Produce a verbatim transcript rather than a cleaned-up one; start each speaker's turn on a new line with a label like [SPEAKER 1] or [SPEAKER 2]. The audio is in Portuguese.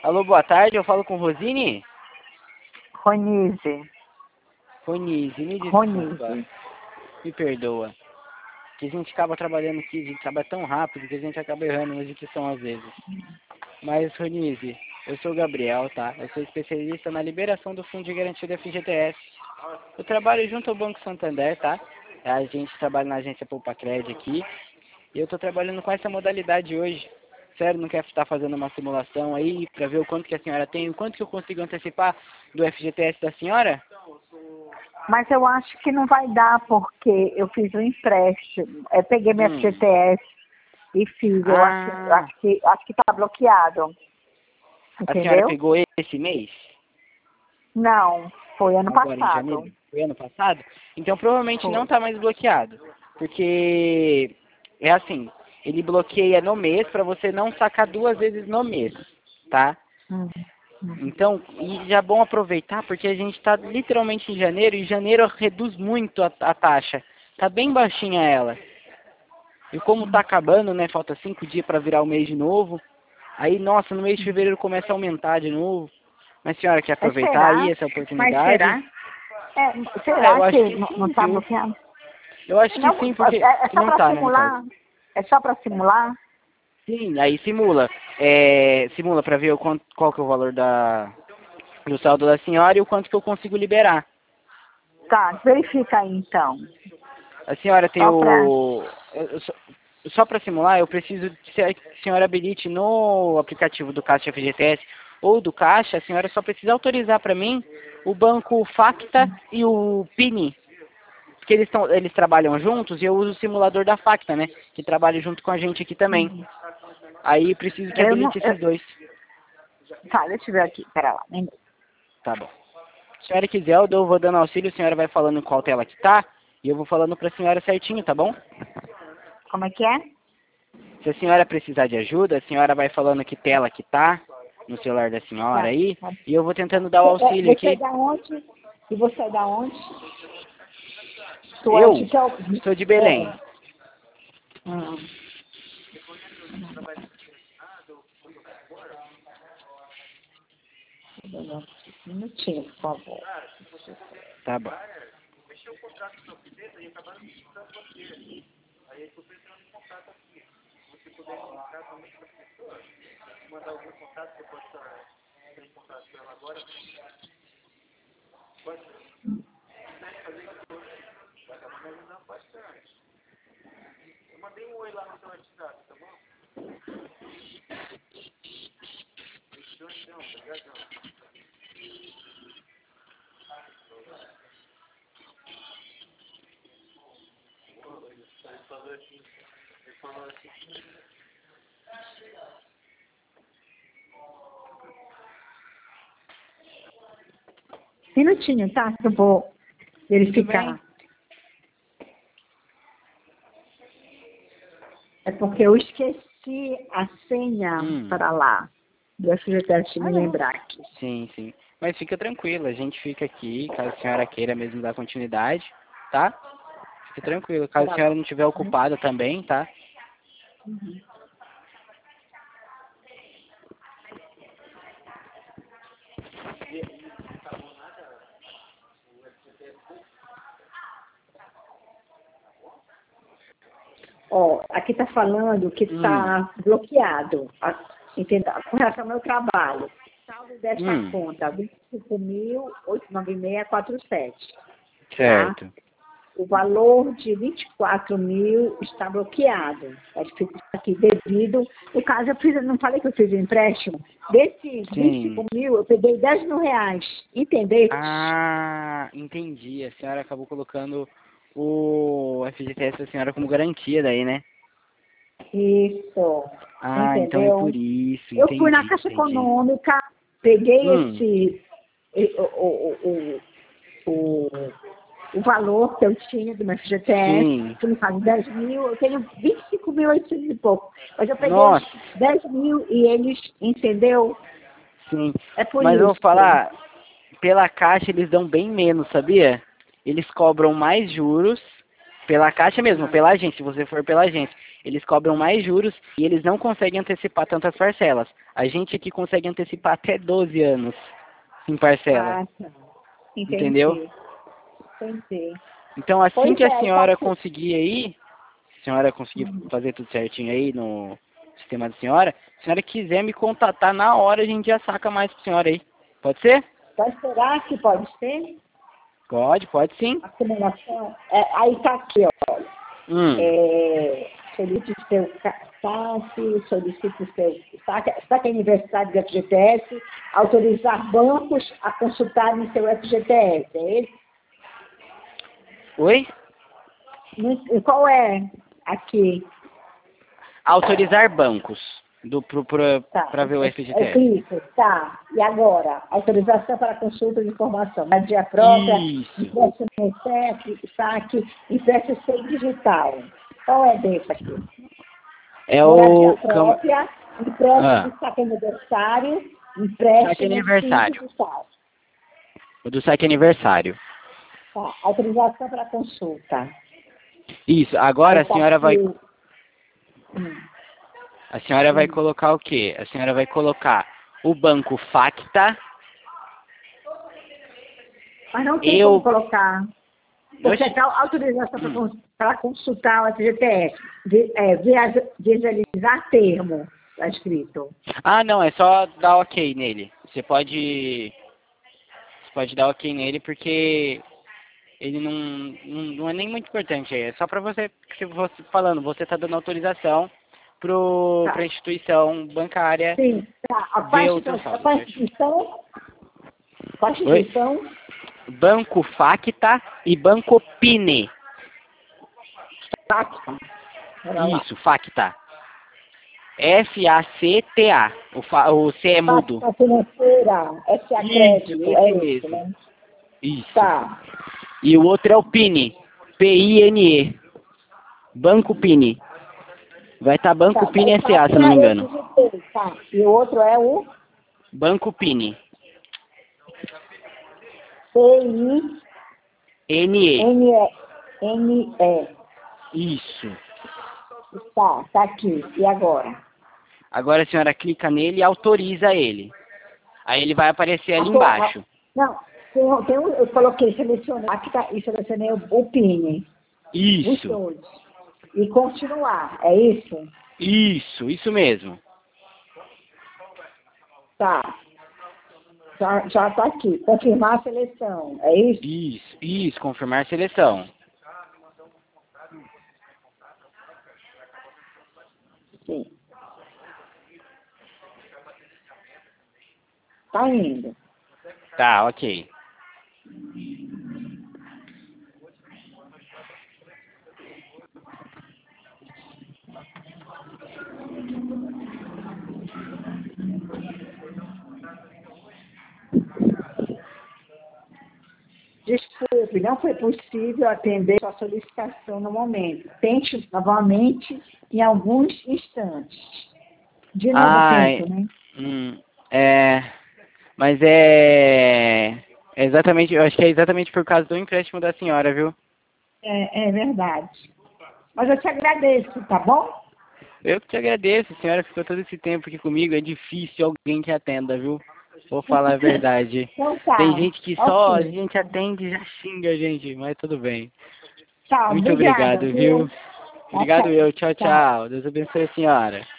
[SPEAKER 1] Alô, boa tarde, eu falo com Rosine?
[SPEAKER 2] Ronise.
[SPEAKER 1] Ronise, me desculpa.
[SPEAKER 2] Ronise.
[SPEAKER 1] Me perdoa. Que a gente acaba trabalhando aqui, a gente trabalha tão rápido que a gente acaba errando na dicção às vezes. Mas, Ronise, eu sou o Gabriel, tá? Eu sou especialista na liberação do Fundo de Garantia da F G T S. Eu trabalho junto ao Banco Santander, tá? A gente trabalha na agência Poupa-Cred aqui. E eu tô trabalhando com essa modalidade hoje. Sério, não quer estar fazendo uma simulação aí para ver o quanto que a senhora tem, o quanto que eu consigo antecipar do F G T S da senhora?
[SPEAKER 2] Mas eu acho que não vai dar, porque eu fiz um empréstimo. Eu peguei minha
[SPEAKER 1] Hum.
[SPEAKER 2] F G T S e fiz. Eu acho, que-
[SPEAKER 1] Ah,
[SPEAKER 2] acho que acho que tá bloqueado.
[SPEAKER 1] a senhora
[SPEAKER 2] Entendeu?
[SPEAKER 1] pegou esse mês?
[SPEAKER 2] Não, foi ano
[SPEAKER 1] Agora em
[SPEAKER 2] passado.
[SPEAKER 1] janeiro? Foi ano passado? Então provavelmente não
[SPEAKER 2] Foi.
[SPEAKER 1] está mais bloqueado. Porque é assim, ele bloqueia no mês para você não sacar duas vezes no mês, tá?
[SPEAKER 2] Hum, hum.
[SPEAKER 1] Então, e já é bom aproveitar porque a gente está literalmente em janeiro e janeiro reduz muito a, a taxa. Tá bem baixinha ela. E como tá acabando, né? Falta cinco dias para virar o mês de novo. Aí, nossa, no mês de fevereiro começa a aumentar de novo. Mas a senhora quer
[SPEAKER 2] Mas
[SPEAKER 1] aproveitar aí
[SPEAKER 2] será?
[SPEAKER 1] essa
[SPEAKER 2] Mas
[SPEAKER 1] oportunidade?
[SPEAKER 2] será? É,
[SPEAKER 1] Ah, eu
[SPEAKER 2] será
[SPEAKER 1] acho
[SPEAKER 2] que
[SPEAKER 1] que
[SPEAKER 2] não, não
[SPEAKER 1] sim,
[SPEAKER 2] tá
[SPEAKER 1] viu?
[SPEAKER 2] bloqueado?
[SPEAKER 1] Eu acho que
[SPEAKER 2] Não,
[SPEAKER 1] sim, porque
[SPEAKER 2] é, é
[SPEAKER 1] que
[SPEAKER 2] só
[SPEAKER 1] não
[SPEAKER 2] para
[SPEAKER 1] tá, né, no caso.
[SPEAKER 2] simular? É só para simular?
[SPEAKER 1] Sim, aí simula. É, simula para ver o quanto, qual que é o valor da, do saldo da senhora e o quanto que eu consigo liberar.
[SPEAKER 2] Tá, verifica aí então.
[SPEAKER 1] A senhora tem
[SPEAKER 2] Só para.
[SPEAKER 1] o... eu- eu Só, só para simular, eu preciso que a senhora habilite no aplicativo do Caixa F G T S ou do Caixa, a senhora só precisa autorizar para mim o banco Facta e o Pini, porque eles, tão, eles trabalham juntos e eu uso o simulador da Facta, né, que trabalha junto com a gente aqui também. Aí preciso que
[SPEAKER 2] Eu não.
[SPEAKER 1] habilite
[SPEAKER 2] Eu,
[SPEAKER 1] esses dois.
[SPEAKER 2] tá, deixa eu ver aqui. Pera lá. nem-
[SPEAKER 1] Tá bom. Se a senhora quiser, eu dou, vou dando auxílio, a senhora vai falando qual tela que tá, e eu vou falando para a senhora certinho, tá bom?
[SPEAKER 2] Como é que é?
[SPEAKER 1] Se a senhora precisar de ajuda, a senhora vai falando que tela que tá no celular da senhora
[SPEAKER 2] Tá,
[SPEAKER 1] aí,
[SPEAKER 2] tá.
[SPEAKER 1] e eu vou tentando dar o
[SPEAKER 2] Você é
[SPEAKER 1] auxílio
[SPEAKER 2] você é
[SPEAKER 1] aqui.
[SPEAKER 2] da onde? E você é da onde? Tu é
[SPEAKER 1] Eu
[SPEAKER 2] de que eu...
[SPEAKER 1] sou de Belém.
[SPEAKER 2] É. Hum. Um minutinho, por favor.
[SPEAKER 1] Tá bom.
[SPEAKER 2] Minutinho, tá? Que eu vou verificar.
[SPEAKER 1] bem.
[SPEAKER 2] É porque eu esqueci a senha
[SPEAKER 1] Hum.
[SPEAKER 2] para lá. Deixa eu até te
[SPEAKER 1] Ah,
[SPEAKER 2] me
[SPEAKER 1] não.
[SPEAKER 2] lembrar aqui.
[SPEAKER 1] Sim, sim. Mas fica tranquilo, a gente fica aqui, caso a senhora queira mesmo dar continuidade, tá? Fica tranquilo, caso a
[SPEAKER 2] Pera
[SPEAKER 1] senhora
[SPEAKER 2] lá.
[SPEAKER 1] não estiver ocupada também, tá?
[SPEAKER 2] Ó, aqui está falando que
[SPEAKER 1] Hum.
[SPEAKER 2] está bloqueado, a- entendeu? Com relação ao meu trabalho. Saldo desta
[SPEAKER 1] Hum.
[SPEAKER 2] conta, vinte e cinco mil, oitocentos e noventa e seis quarenta e sete, tá?
[SPEAKER 1] Certo.
[SPEAKER 2] O valor de vinte e quatro mil está bloqueado. Está escrito aqui, devido. No caso, eu fiz, não falei que eu fiz um empréstimo? Desses vinte e cinco
[SPEAKER 1] Sim.
[SPEAKER 2] mil, eu peguei dez mil reais. Entendeu?
[SPEAKER 1] Ah, entendi. A senhora acabou colocando o F G T S da senhora como garantia daí, né?
[SPEAKER 2] Isso.
[SPEAKER 1] Ah, então é por
[SPEAKER 2] Entendeu?
[SPEAKER 1] isso.
[SPEAKER 2] Eu fui na
[SPEAKER 1] Entendi,
[SPEAKER 2] Caixa
[SPEAKER 1] entendi.
[SPEAKER 2] Econômica, peguei
[SPEAKER 1] Hum,
[SPEAKER 2] esse, e- o, o, o, o, o valor que eu tinha do meu F G T S,
[SPEAKER 1] sim.
[SPEAKER 2] que no caso dez mil, eu tenho vinte e cinco mil e oitocentos e pouco. Mas eu peguei
[SPEAKER 1] Nossa,
[SPEAKER 2] os dez mil e eles, entendeu?
[SPEAKER 1] sim.
[SPEAKER 2] É por
[SPEAKER 1] Mas eu vou
[SPEAKER 2] isso.
[SPEAKER 1] falar, pela Caixa eles dão bem menos, sabia? Eles cobram mais juros, pela Caixa mesmo,
[SPEAKER 2] Ah,
[SPEAKER 1] pela agência, se você for pela agência. eles cobram mais juros e eles não conseguem antecipar tantas parcelas. A gente aqui consegue antecipar até doze anos em parcela.
[SPEAKER 2] Ah, tá. Entendi.
[SPEAKER 1] Entendeu?
[SPEAKER 2] Entendi.
[SPEAKER 1] Então, assim
[SPEAKER 2] Pois
[SPEAKER 1] que a
[SPEAKER 2] é,
[SPEAKER 1] senhora
[SPEAKER 2] tá aqui.
[SPEAKER 1] conseguir aí, a senhora conseguir fazer tudo certinho aí no sistema da senhora, se a senhora quiser me contatar na hora, a gente já saca mais pra senhora aí. Pode ser?
[SPEAKER 2] Vai será que pode ser?
[SPEAKER 1] Pode, pode sim.
[SPEAKER 2] Acumulação? É, aí tá aqui, ó.
[SPEAKER 1] Hum.
[SPEAKER 2] É, solicite seu ca- saque, solicite seu saque, saque aniversário do F G T S, autorizar bancos a consultarem seu F G T S. É esse?
[SPEAKER 1] Oi?
[SPEAKER 2] No- Qual é aqui?
[SPEAKER 1] Autorizar bancos do, pro, pro,
[SPEAKER 2] Tá.
[SPEAKER 1] pra ver o
[SPEAKER 2] Eu
[SPEAKER 1] F G T S.
[SPEAKER 2] clico, tá. E agora? Autorização para consulta de informação. Madia própria,
[SPEAKER 1] Isso.
[SPEAKER 2] empréstimo no cheque, saque, empréstimo sem digital. Qual é desse aqui?
[SPEAKER 1] É
[SPEAKER 2] Moradia
[SPEAKER 1] o... cam-
[SPEAKER 2] própria, empréstimo
[SPEAKER 1] Ah,
[SPEAKER 2] de saque aniversário, empréstimo
[SPEAKER 1] saque aniversário.
[SPEAKER 2] sem digital.
[SPEAKER 1] O do saque aniversário.
[SPEAKER 2] Tá. Autorização para consulta.
[SPEAKER 1] Isso. Agora
[SPEAKER 2] Aí
[SPEAKER 1] a
[SPEAKER 2] tá
[SPEAKER 1] senhora vai...
[SPEAKER 2] aqui. Hum,
[SPEAKER 1] A senhora vai
[SPEAKER 2] hum.
[SPEAKER 1] colocar o quê? A senhora vai colocar o banco Facta.
[SPEAKER 2] Mas não tem
[SPEAKER 1] Eu...
[SPEAKER 2] como colocar. Porque
[SPEAKER 1] Oxe.
[SPEAKER 2] é tal autorização para
[SPEAKER 1] Hum.
[SPEAKER 2] cons- para consultar o F G T S. Vi- é, via- visualizar termo, está escrito.
[SPEAKER 1] Ah, não. É só dar ok nele. Você pode... Você pode dar ok nele porque... Ele não, não, não é nem muito importante aí. É só pra você, que você falando, você tá dando autorização pro,
[SPEAKER 2] Tá.
[SPEAKER 1] pra instituição bancária
[SPEAKER 2] Sim, tá. A
[SPEAKER 1] ver o teu
[SPEAKER 2] Constituição, a
[SPEAKER 1] saldo, certo?
[SPEAKER 2] Constituição,
[SPEAKER 1] Oi?
[SPEAKER 2] Constituição,
[SPEAKER 1] Banco Facta e Banco Pine.
[SPEAKER 2] Facta. Bora lá.
[SPEAKER 1] Isso, Facta. F A C T A. O, fa, o C é mudo.
[SPEAKER 2] Facta financeira, S A
[SPEAKER 1] Isso,
[SPEAKER 2] Crédito,
[SPEAKER 1] esse
[SPEAKER 2] é isso,
[SPEAKER 1] mesmo.
[SPEAKER 2] né?
[SPEAKER 1] Isso.
[SPEAKER 2] Tá.
[SPEAKER 1] E o outro é o Pine. P I N E. Banco Pine. Vai estar tá Banco
[SPEAKER 2] Tá.
[SPEAKER 1] Pine
[SPEAKER 2] Mas
[SPEAKER 1] S A, se eu
[SPEAKER 2] Facta
[SPEAKER 1] não me
[SPEAKER 2] eu
[SPEAKER 1] engano.
[SPEAKER 2] digitei, tá. E o outro é o
[SPEAKER 1] Banco Pine.
[SPEAKER 2] P I
[SPEAKER 1] N E.
[SPEAKER 2] N E. N E.
[SPEAKER 1] Isso.
[SPEAKER 2] Tá, tá aqui. E agora?
[SPEAKER 1] Agora a senhora clica nele e autoriza ele. Aí ele vai aparecer ali
[SPEAKER 2] Auto-
[SPEAKER 1] embaixo.
[SPEAKER 2] Não, tem, tem um, eu coloquei, selecionei, aqui tá, e selecionei o, o PIN, os
[SPEAKER 1] Isso,
[SPEAKER 2] dois. E continuar, é isso?
[SPEAKER 1] isso, isso mesmo.
[SPEAKER 2] Tá. Já, já tá aqui. Confirmar a seleção, é isso?
[SPEAKER 1] Isso, isso, confirmar seleção.
[SPEAKER 2] Sim. Tá indo.
[SPEAKER 1] Tá, ok.
[SPEAKER 2] Desculpe, não foi possível atender sua solicitação no momento. Tente novamente em alguns instantes. De novo,
[SPEAKER 1] Ai,
[SPEAKER 2] tento, né?
[SPEAKER 1] hum, é, mas é, é exatamente, eu acho que é exatamente por causa do empréstimo da senhora, viu?
[SPEAKER 2] É, é verdade. Mas eu te agradeço, tá bom?
[SPEAKER 1] Eu que te agradeço, a senhora ficou todo esse tempo aqui comigo, é difícil alguém que atenda, viu? Vou falar a verdade.
[SPEAKER 2] Então tá.
[SPEAKER 1] Tem gente que só a
[SPEAKER 2] Ok.
[SPEAKER 1] gente atende e já xinga a gente, mas tudo bem.
[SPEAKER 2] Tá,
[SPEAKER 1] Muito
[SPEAKER 2] obrigada,
[SPEAKER 1] obrigado, viu?
[SPEAKER 2] Tá,
[SPEAKER 1] Obrigado
[SPEAKER 2] tchau.
[SPEAKER 1] eu. Tchau,
[SPEAKER 2] Tchau.
[SPEAKER 1] tchau. Deus abençoe a senhora.